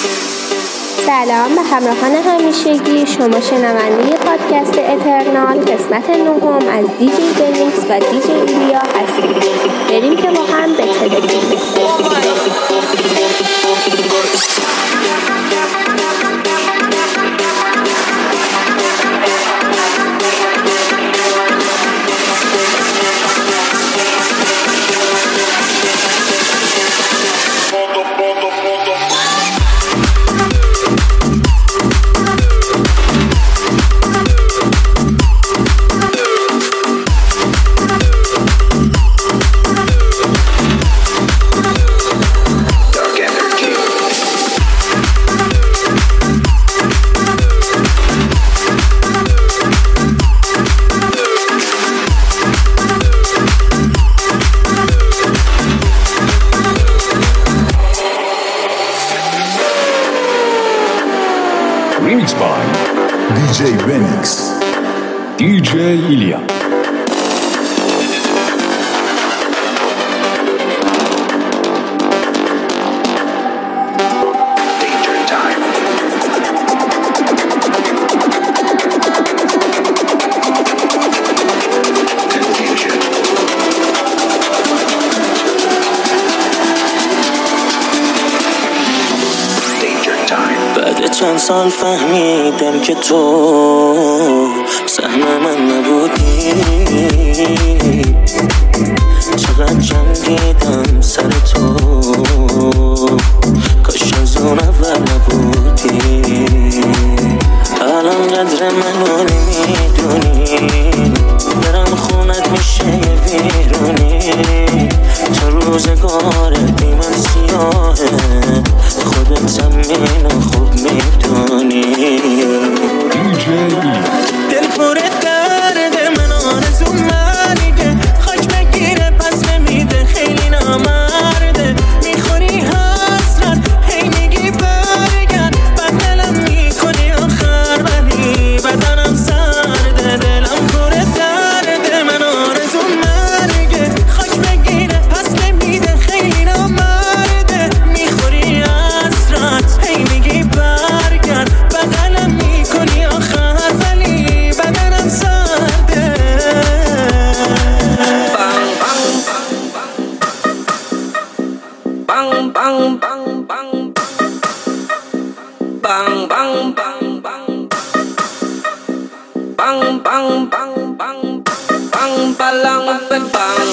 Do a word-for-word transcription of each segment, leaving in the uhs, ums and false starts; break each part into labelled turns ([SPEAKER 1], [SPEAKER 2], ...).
[SPEAKER 1] سلام به همراهان همیشگی، شما شنونده پادکست اترنال قسمت نهم از دیجی بنیکس و دیجی ایلیا هستید. بریم که با هم بتدبیم.
[SPEAKER 2] Remix by دیجی بنیکس دیجی ایلیا.
[SPEAKER 3] چند سال فهمیدم که تو سهم من نبودی، چقدر جنگیدم سر تو، کاش از اون اول نبودی. الان قدر منو نمیدونی، برم خونت میشه یه ویرونی. تا روزگار بی من سیاهه، خودت زمین خوب میدونی. دل پر درد من، آرزو مرگه، خاک بگیره پس نمیده، خیلی نامرده. میخوری حسرت، هی میگی برگرد، بعد دلم میکنی آخر، ولی بدنم سرده. دلم پر درد من، آرزو مرگه، خاک بگیره پس نمیده، خیلی نامرده. میخوری حسرت، هی میگی برگرد، بدنم میکنی آخر، ولی بدنم سرده. Bang bang bang bang bang bang bang bang bang bang bang bang bang balang bang bang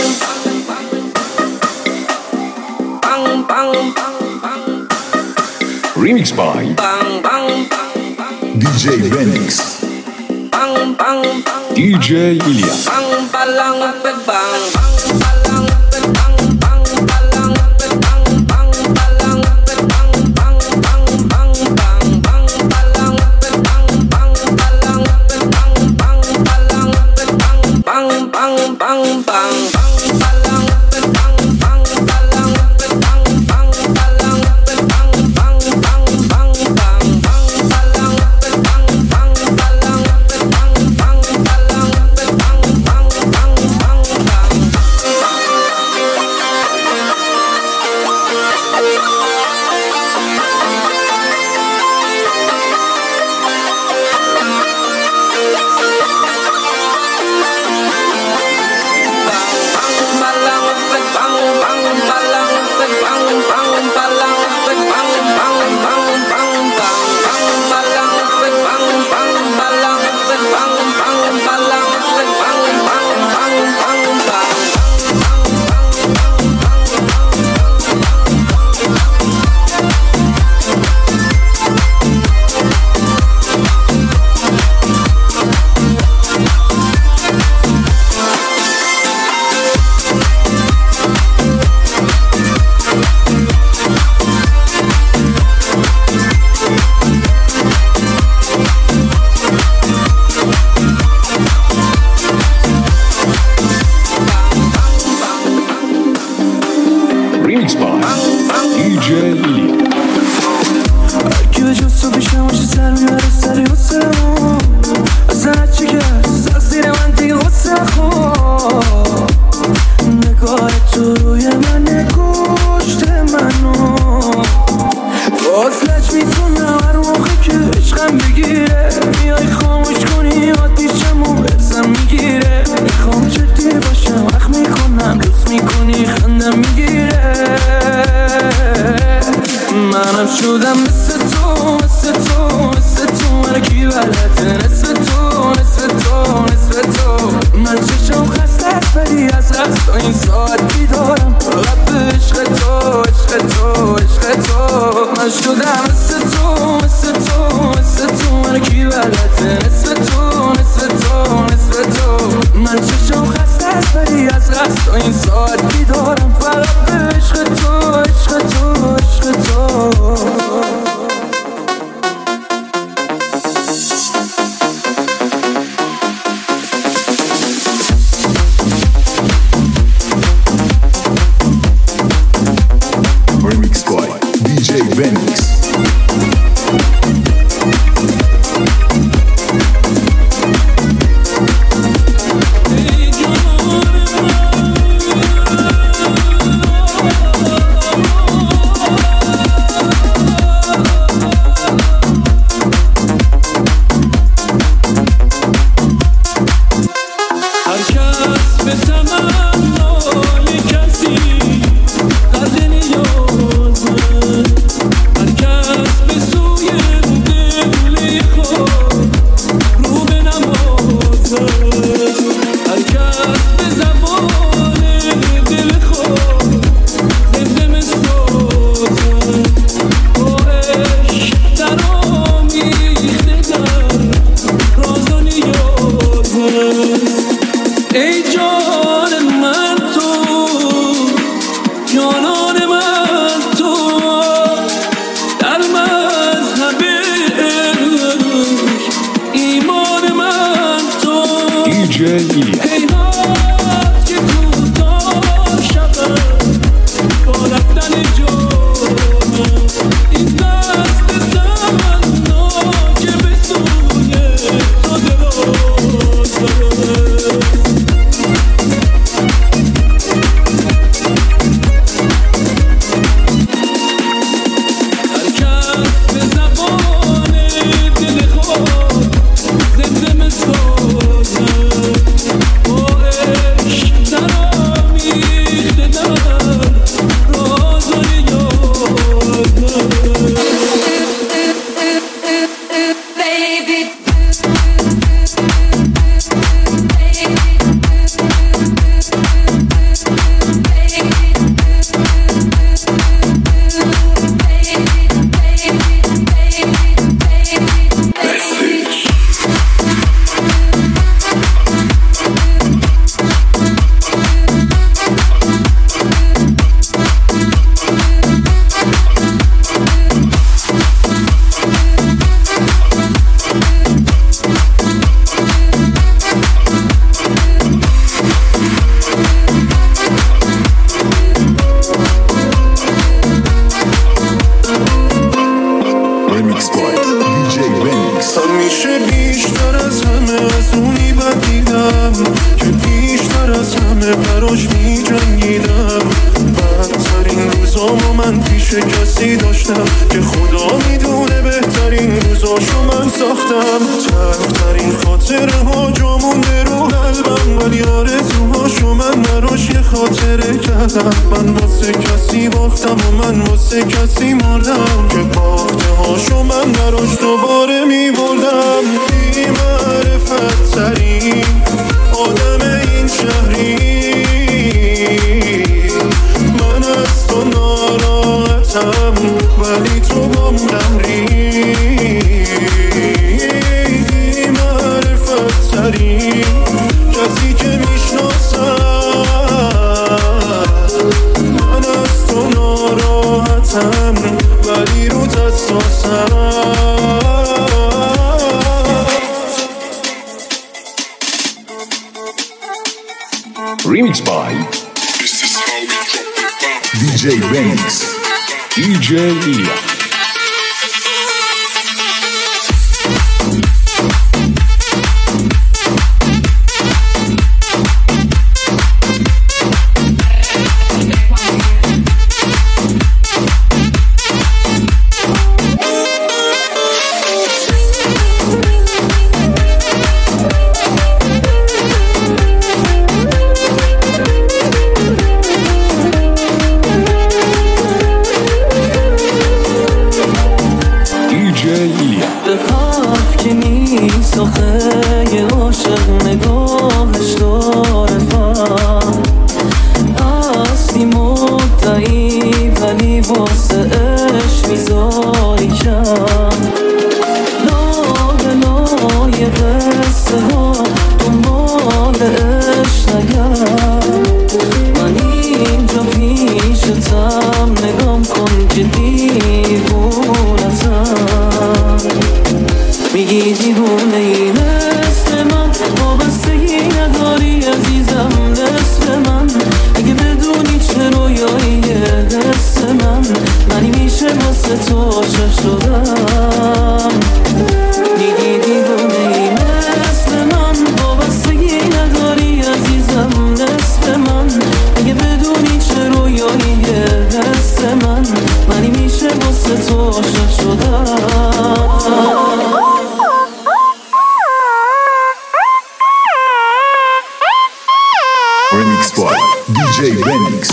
[SPEAKER 3] bang bang bang.
[SPEAKER 2] Remix by
[SPEAKER 3] Bang bang
[SPEAKER 2] دیجی بنیکس
[SPEAKER 3] bang bang
[SPEAKER 2] دیجی ایلیا.
[SPEAKER 3] bang balang bang bang. Bang
[SPEAKER 4] میکنم هر موقع که عشقم بگیره، میای خاموش کنی آتیشمو برزم میگیره. میخوام جدی باشم وقت میکنم لطف میکنی خندم میگیره. منم شدم مثل تو مثل تو مثل تو، من کی بلده نصف تو نصف تو نصف تو. من چشم خسته است ولی از رقص تا این ساعت بیدارم، فقط به عشق تو عشق تو عشق تو. من شدم مثل تو مثل تو مثل تو، من کی بلده نصف تو نصف تو نصف تو. من چشم خسته است ولی از رقص تا این ساعت بیدارم، فقط به عشق تو عشق تو عشق تو.
[SPEAKER 2] Remix by دی جی Remix, دی جی Ilya.
[SPEAKER 4] بذاری کم لای لای قصه ها دنبال عشق نگم من اینجا پیشتم نگام کن که دیوونتم میگی دیوونه ای مثل من وابستگی نداری عزیزم نصف من اگه بدونی چه رویاییه دست من منی میشه واسه تو عاشق شدم میگی دیوونه ای مثل من وابستگی نداری عزیزم نصف من اگه بدونی چه رویاییه دست من منی میشه واسه تو عاشق شدم
[SPEAKER 2] Remix by دی جی Benix.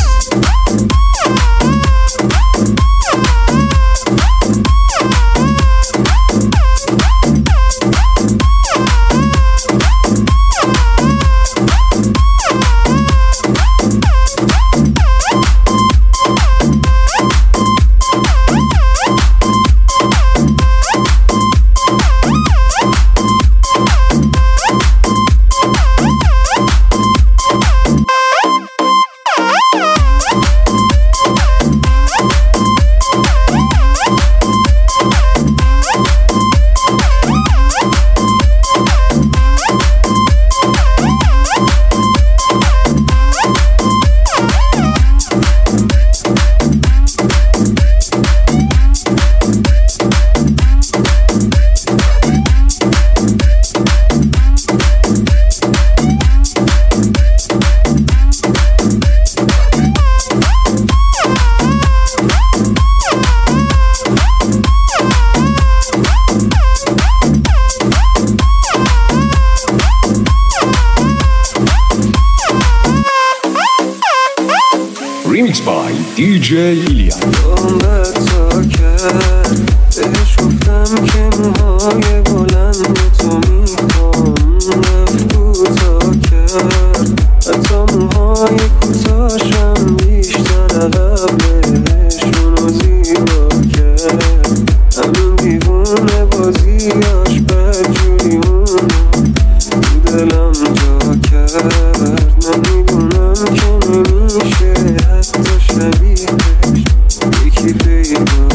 [SPEAKER 2] Remix by دی جی ایلیا.
[SPEAKER 4] عمرت تا کرد بهش گفتم که موهای بلند تو میخوام رفت کوتا کرد حتی موهای کوتاشم بیشتر عقب بهشونو زیبا کرد همین دیوونه بازیاش بدجوری اونو تو دلم جا کرد من میدونم که نمیشه حتی شبیهش یکی پیدا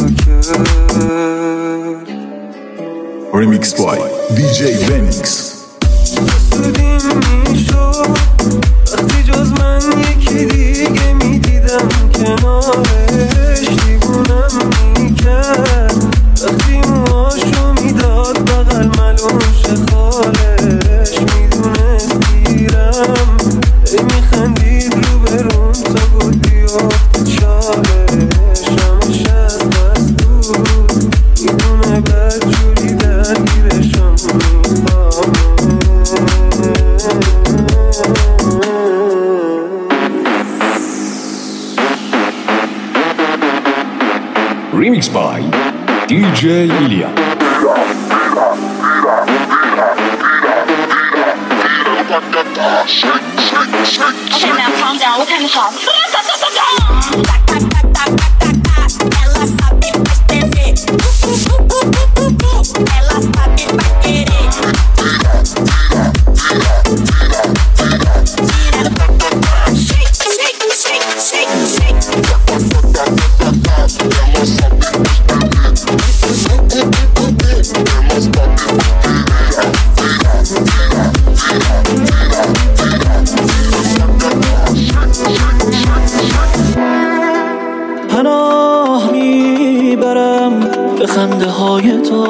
[SPEAKER 4] کرد.
[SPEAKER 2] Remix by دی جی Benix.
[SPEAKER 4] حسودیم میشد وقتی جز من یکی دیگه میدیدم کنارش دیوونم میکرد وقتی موهاشو میداد بغل ملوش خالش میدونست گیرم ای میخندید رو برون تا بود بیافت چالش همش از بس دور میدونه بدجوری درگیرشم میخوامه
[SPEAKER 2] Remix by دی جی ایلیا.
[SPEAKER 5] Okay, now calm down. What kind of song? Ela sabe fazer. Ela sabe vai querer. Shake, shake, shake, shake, shake.
[SPEAKER 4] پناه میبرم به خنده های تو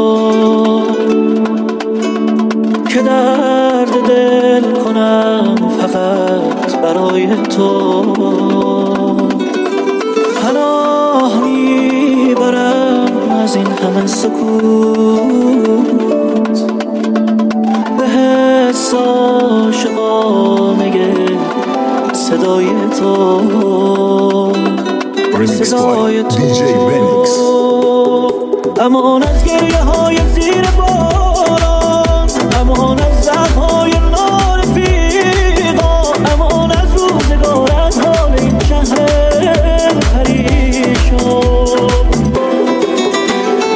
[SPEAKER 4] که درد دل کنم فقط برای تو پناه میبرم از این همه سکوت به حس عاشقانه صدای تو
[SPEAKER 2] Remix by دی جی Benix.
[SPEAKER 4] امان از گریه های زیر باران امان از زخم های نارفیقا امان از روزگار از حال این شهر پریشان